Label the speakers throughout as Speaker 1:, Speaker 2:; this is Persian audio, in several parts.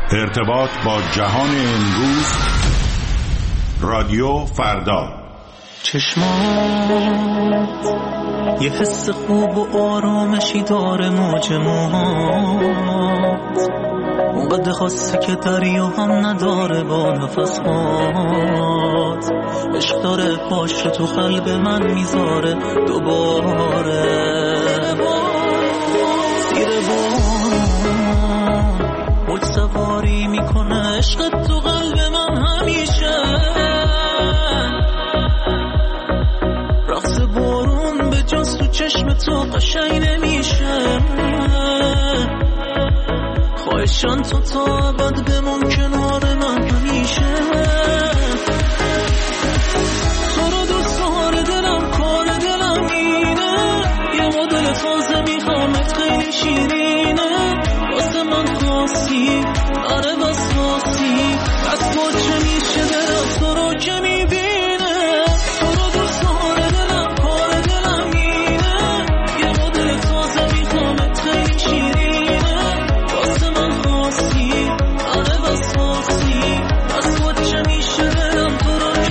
Speaker 1: ارتباط با جهان امروز. رادیو فردا.
Speaker 2: چشمات یه حس خوب و آرامشی داره، موج موهات اونقدر خاصی که دریا هم نداره با نفسات. عشق داره پاشو تو قلب من میذاره دوباره. زیر بارون موج سواری میکنه عشقت تو قلب من همیشه. رقص بارون به جز تو چشم تو قشنگ نمیشه. خواهشان تو تا ابد بمون کنار من همیشه. تو رو دوست داره دلم، کار دلم اینه. یه مدل تازه میخوامت خیلی شیرینه. واسه من خاصی آره بس خاصی. بس با چه میشه دلم تو رو که میبینه. تو رو دوست داره دلم، کار دلم اینه. یه مدل تازه میخوامت خیلی شیرینه. واسه من خاصی آره بس خاصی. بس با چه میشه دلم تو رو که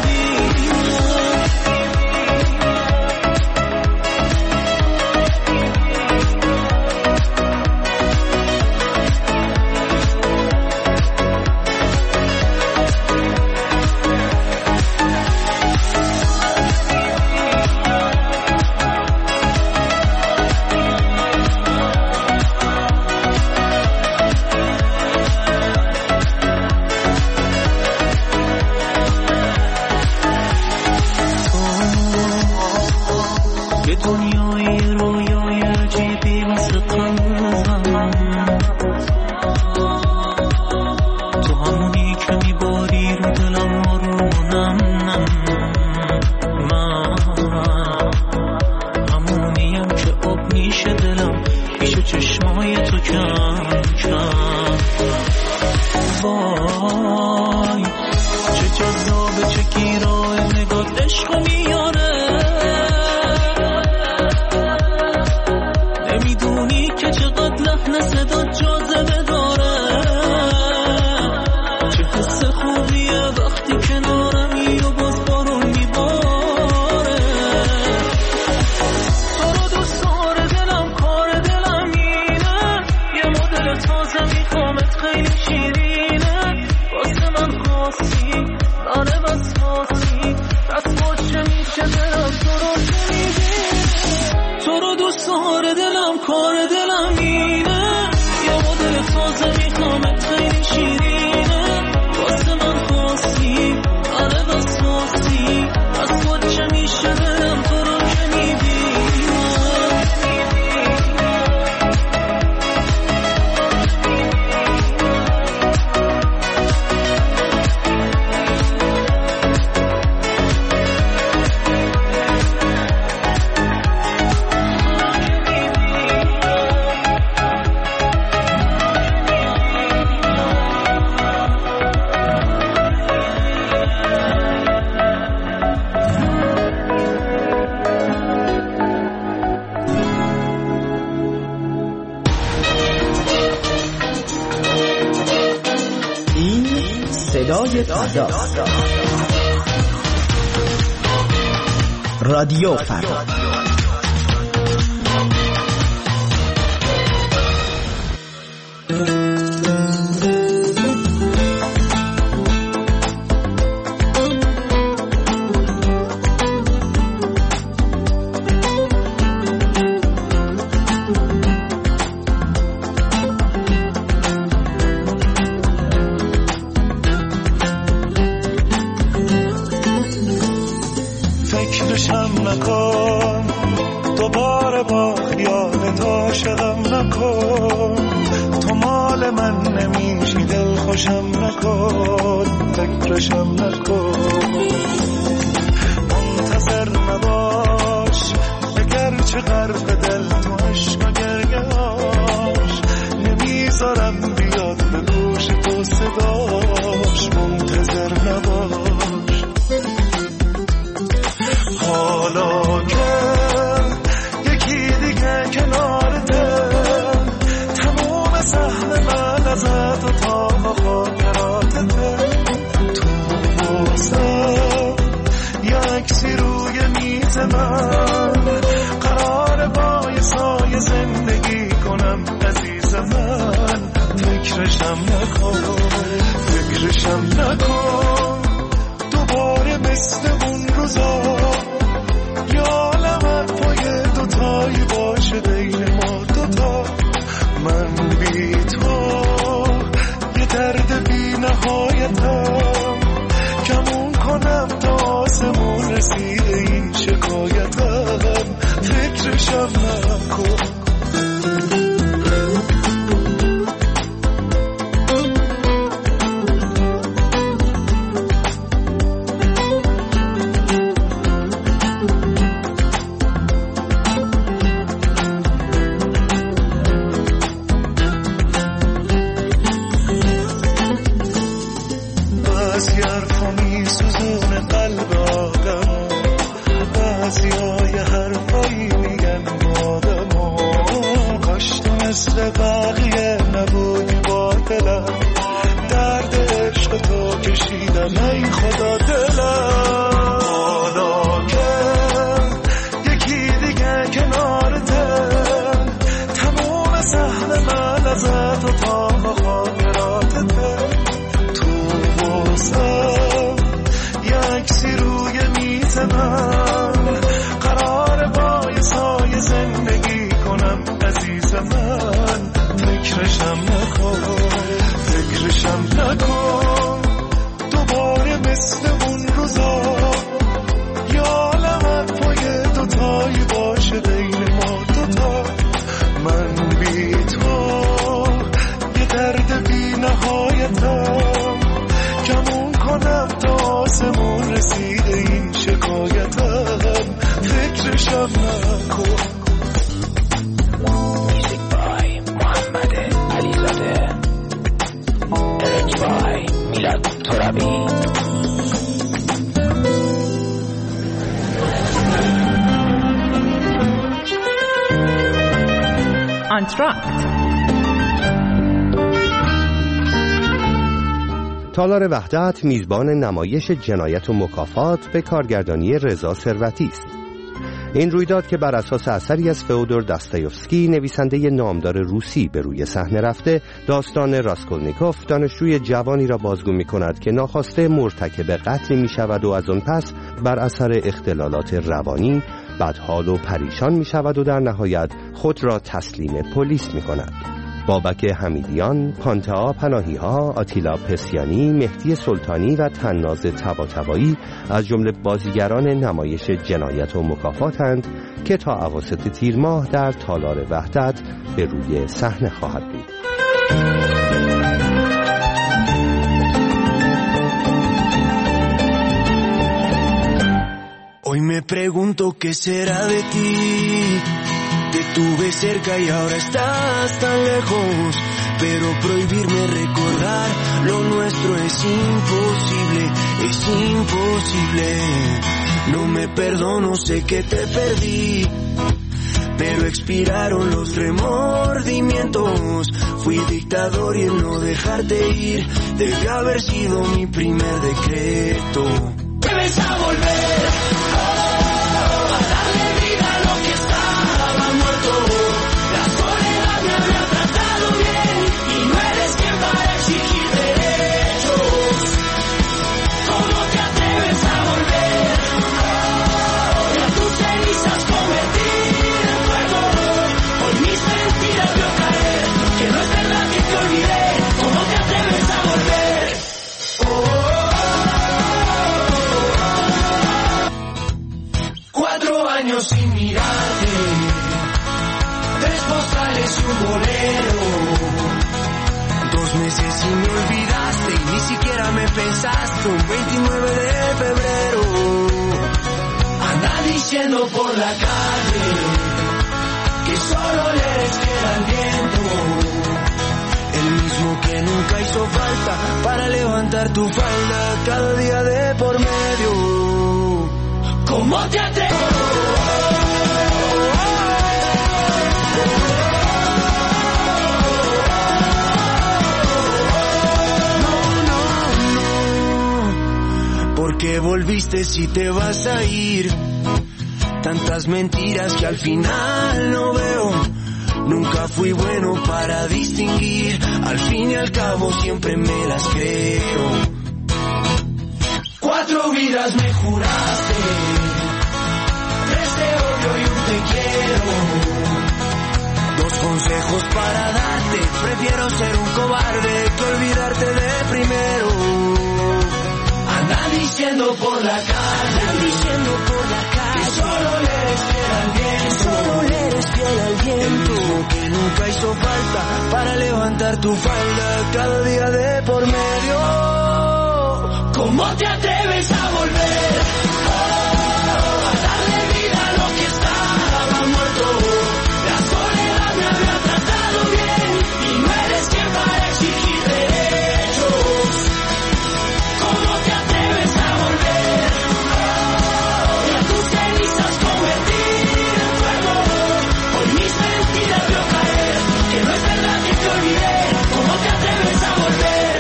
Speaker 3: رادیو فردا.
Speaker 4: حالا که یکی دیگه کنارته، تموم سهم من ازت و تا خاطراتته تو واسم یکسی روی میز من قرار با یه سایه زندگی کنم عزیز من فکرشم نکن دوباره مثل اون روزا یا عالمت پای دوتایی باشه بین ما دوتا من بی تو یه درد بی نهایتم کمون کنم تا آسمون رسیده این شکایتم فکرشم نکن
Speaker 5: تالار وحدت میزبان نمایش جنایت و مکافات به کارگردانی رضا ثروتی است. این رویداد که بر اساس اثری از فئودور داستایوفسکی نویسنده نامدار روسی به روی صحنه رفته، داستان راسکولنیکوف دانشجوی جوانی را بازگو می‌کند که ناخواسته مرتکب قتلی می‌شود و از آن پس بر اثر اختلالات روانی بدحال و پریشان می‌شود و در نهایت خود را تسلیم پلیس می‌کند. بابک حمیدیان، پانتئا پناهی‌ها، آتیلا پسیانی، مهدی سلطانی و طناز طباطبایی از جمله بازیگران نمایش جنایت و مکافاتند که تا اواسط تیر ماه در تالار وحدت به روی صحنه خواهد بود.
Speaker 6: Hoy me pregunto qué será de ti. Te tuve cerca y ahora estás tan lejos, pero prohibirme recordar lo nuestro es imposible, es imposible. No me perdono, sé que te perdí, pero expiraron los remordimientos. Fui dictador y el no dejarte ir debe haber sido mi primer decreto. Debes a volver. Sin mirarte, 3 postales y un bolero, 2 meses y me olvidaste y ni siquiera me pensaste. Un 29 de febrero, anda diciendo por la calle que solo les queda el viento, el mismo que nunca hizo falta para levantar tu falda cada día de por medio. ¿Cómo te atreves? que volviste si te vas a ir. Tantas mentiras que al final no veo. Nunca fui bueno para distinguir. Al fin y al cabo siempre me las creo. 4 vidas me juraste, 3 te odio y 1 te quiero. 2 consejos para darte. Prefiero ser un cobarde que olvidarte de primero. Andan diciendo por la calle, que solo le eres fiel al viento, el mismo que nunca hizo falta para levantar tu falda cada día de por medio. ¿Cómo te atreves a volver? A darle vida a lo que estaba muerto. La soledad me había tratado bien y no eres quien para exigir derechos. ¿Cómo te atreves a volver? Y a tus cenizas convertir en fuego. Hoy mis mentiras veo caer, que no es verdad que te olvidé. ¿Cómo te atreves a volver?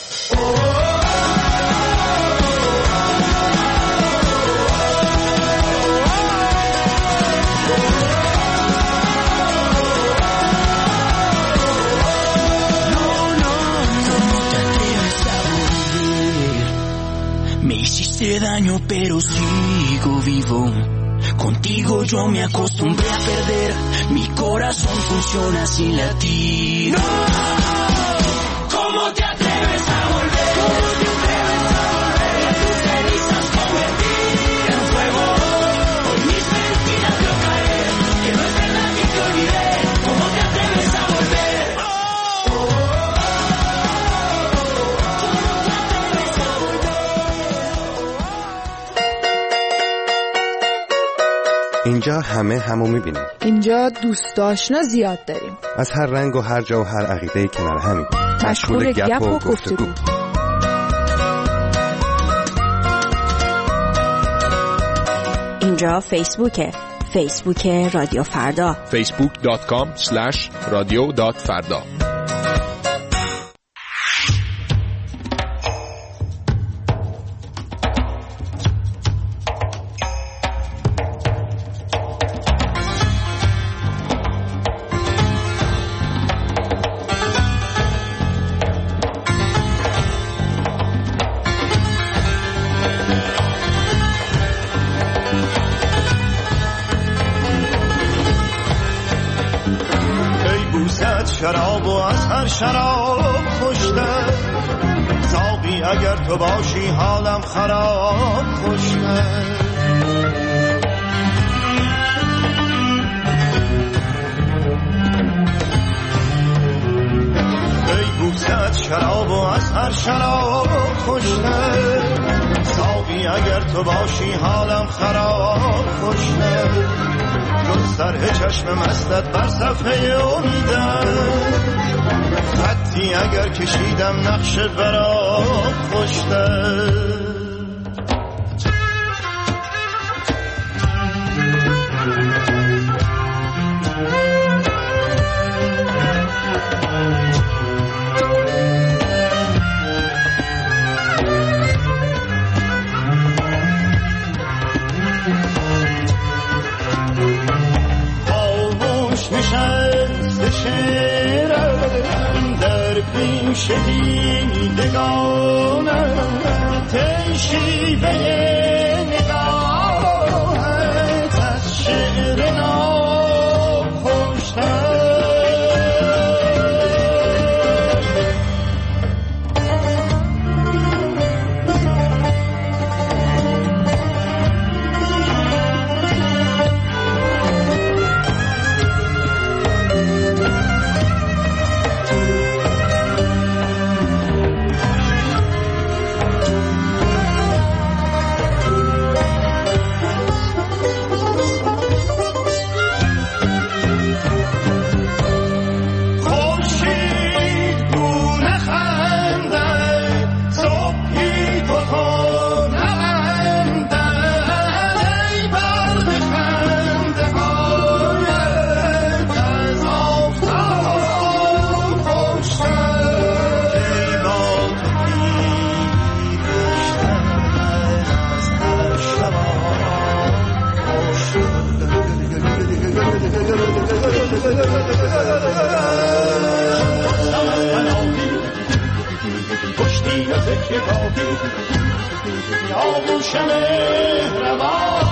Speaker 6: Me hiciste daño pero sigo vivo. Contigo yo me acostumbré a perder. Mi corazón funciona sin latir. ¡No! ¿Cómo te atreves a volver? ¿Cómo te atreves a volver? A tus cenizas convertir en fuego. Hoy mis mentiras veo caer, que no es verdad que te olvidé. ¿Cómo te atreves a volver?
Speaker 5: اینجا همه همو میبینیم.
Speaker 7: اینجا دوست آشنا زیاد داریم.
Speaker 5: از هر رنگ و هر جا و هر عقیده کنار همیم.
Speaker 7: مشغول گپ و گفتگو.
Speaker 3: اینجا فیسبوک رادیو فردا.
Speaker 8: facebook.com/radio.farda.
Speaker 4: شراب و از هر شراب خوشتر ساقی اگر تو باشی حالم خراب خوشتر ای بوسه شراب و از هر شراب خوشتر ساقی اگر تو باشی حالم خراب خوشتر چون سرح چشم مستت بر صفحه امیدم خطی اگر کشیدم نقش برات خوشتر شعرم در پیش دیدگانم تشیبه نگاهت از شعر ناب خوشتر که باقی آغوش مهربان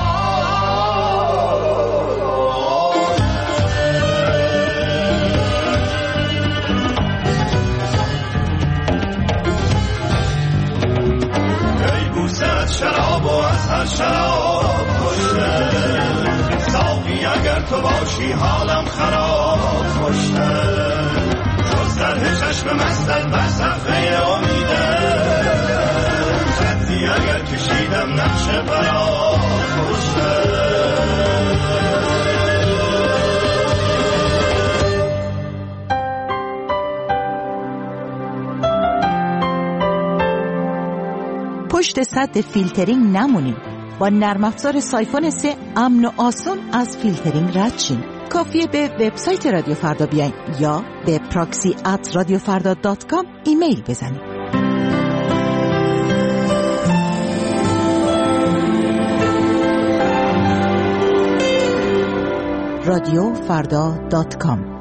Speaker 4: ای بوست شراب و از هر شراب کشته ساقی اگر تو باشی حالم خراب کشته جز در چشم مستت بر صفحه امیده خطی اگر کشیدم نقش برات کشته
Speaker 8: پشت سد فیلترینگ نمونیم. با نرم افزار سایفون 3 امن و آسان از فیلترینگ رد شین. کافیه به وبسایت رادیو فردا بیاین یا به proxy@radiofarda.com ایمیل بزنید. radiofarda.com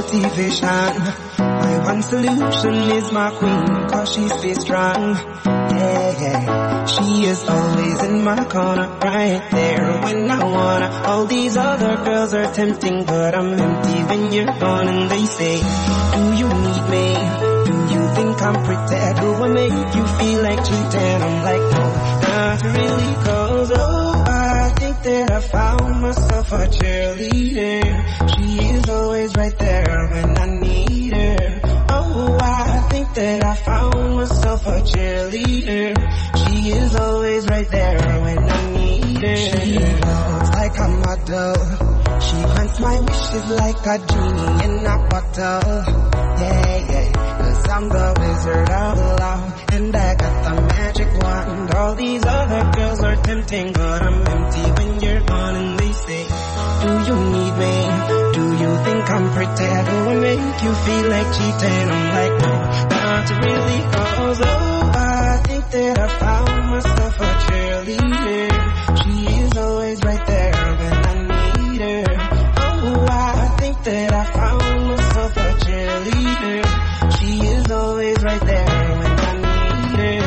Speaker 6: motivation. My one solution is my queen, cause she stays strong. Yeah, yeah. She is always in my corner, right there when I wanna. All these other girls are tempting, but I'm empty when you're gone. And they say, do you need me? Do you think I'm pretty? Do I make you feel like cheating? I'm like, no, not really, cause I think that I found myself a cheerleader. She is always right there when I need her. Oh, I think that I found myself a cheerleader. She is always right there when I need her. She looks like a model. She grants my wishes like a genie in a bottle. Yeah, yeah, 'cause I'm the wizard of love, and I got the magic wand. All these other girls are tempting, but I'm empty when you're gone. And they say, do you need me? Do you think I'm pretty? Do I make you feel like cheating? I'm like, no, not really, cause I think that I found myself a cheerleader. She is always right there when I need her. Oh, I think that I found myself a cheerleader. She is always right there when I need her.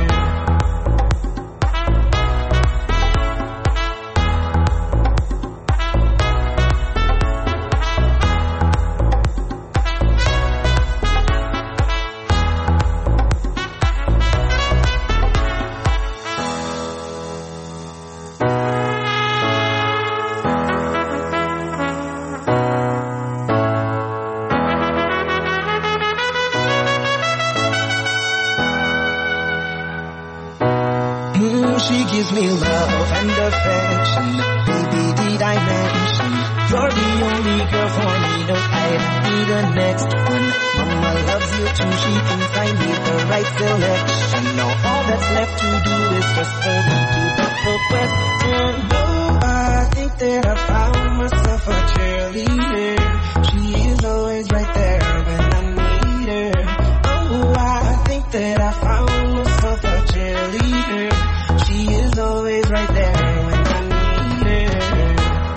Speaker 6: She gives me love and affection. Baby, did I mention you're the only girl for me? No, I need the next one. Mama loves you too. She thinks I made the right selection. Now all that's left to do is just for me to put the question. Oh, I think that I found myself a cheerleader. She is always right there when I need her. Oh, I think that I found myself a cheerleader. She is always right there when I need her.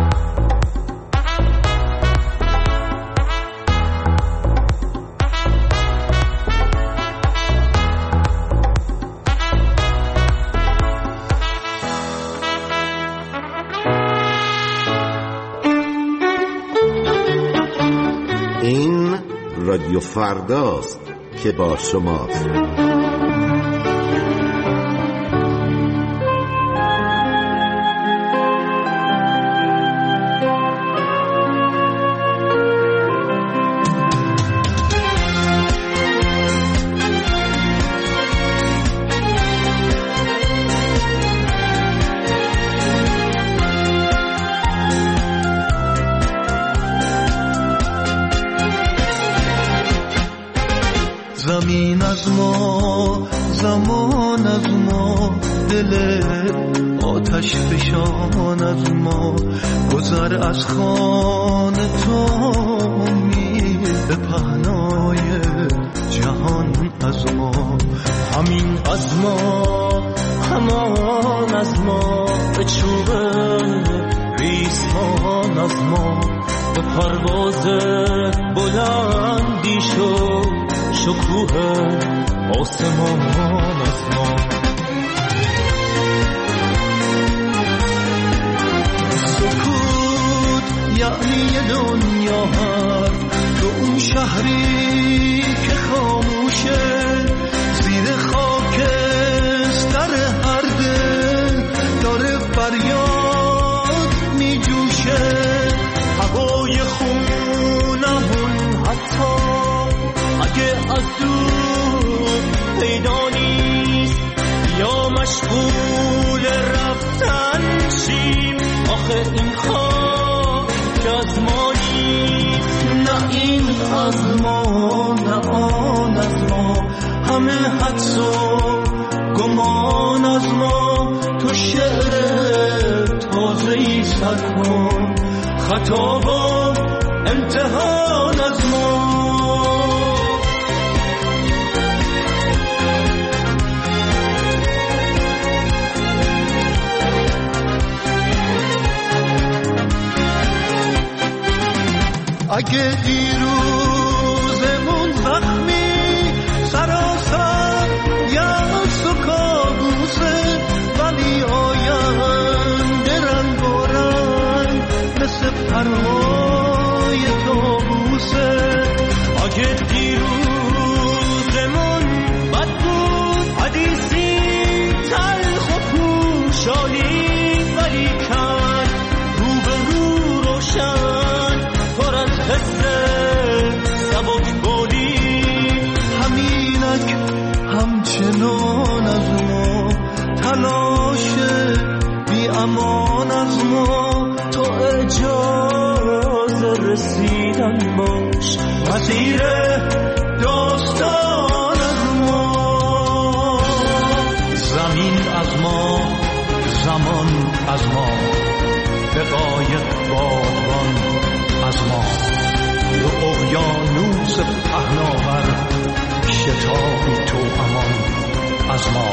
Speaker 9: این رادیو فرداست که با شماست.
Speaker 2: زمین از ما، زمان از ما، دل آتش فشان از ما، گذر از خان تو امید پهنای جهان از ما، همین از ما، همان از ما، به چوب ریسمان از ما، به پرواز بلندی شد شکوه آسمان از ما. سکوت یعنی دنیا هست، تو اون شهری که خاموشه، زیر خاکستر هر دل داره فریاد می جوشه، هوای خونمون حتی اگه از دور پیدا نیست یا مشغول رفتن شیم، آخه این خاک از ما نیست، نه این از ما نه آن از ما، همه حدس و گمان از ما، تو شعر تازه‌ای سر کن، خطا و امتحان از ما. اگه دیروز آهسته سبک بودی همینک همچنان از ما تلاش بی امان از ما تو اجازه رسیدن باش مسیر داستان از ما زمین از ما زمان از ما دقایق بادبان از ما رو اقیانوس پهناور شتابی تو امان از ما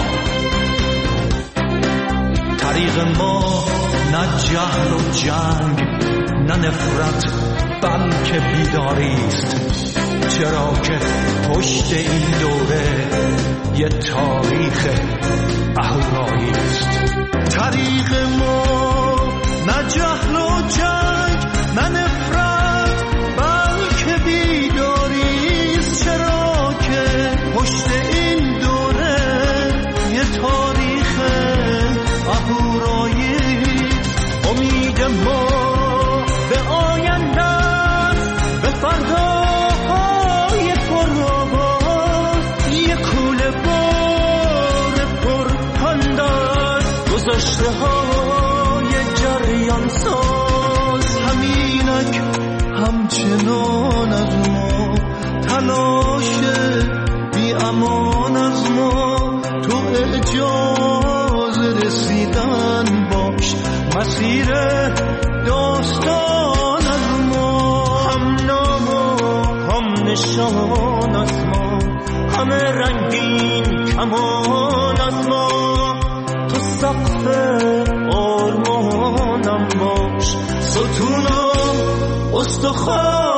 Speaker 2: طریق ما نه جهل و جنگ نه نفرت بلکه بیداری است چرا که پشت این دوره یه تاریخ اهورایی است طریق ما نه جهل و جنگ نه نفرت بلکه بیداری است چرا که پشت این دوره یه تاریخ اهورایی است امید ما به آینده است به فرداهای پرآواز یه کوله بار پرپند است گذشته های جریان ساز همینک همچنان از ما تلاش بی امان از ما تو اجازه رسیدن باش مسیر داستان از ما هم نام و هم نشان از ما همه رنگین کمان از ما تو سقف آرمانم باش ستونم استخوان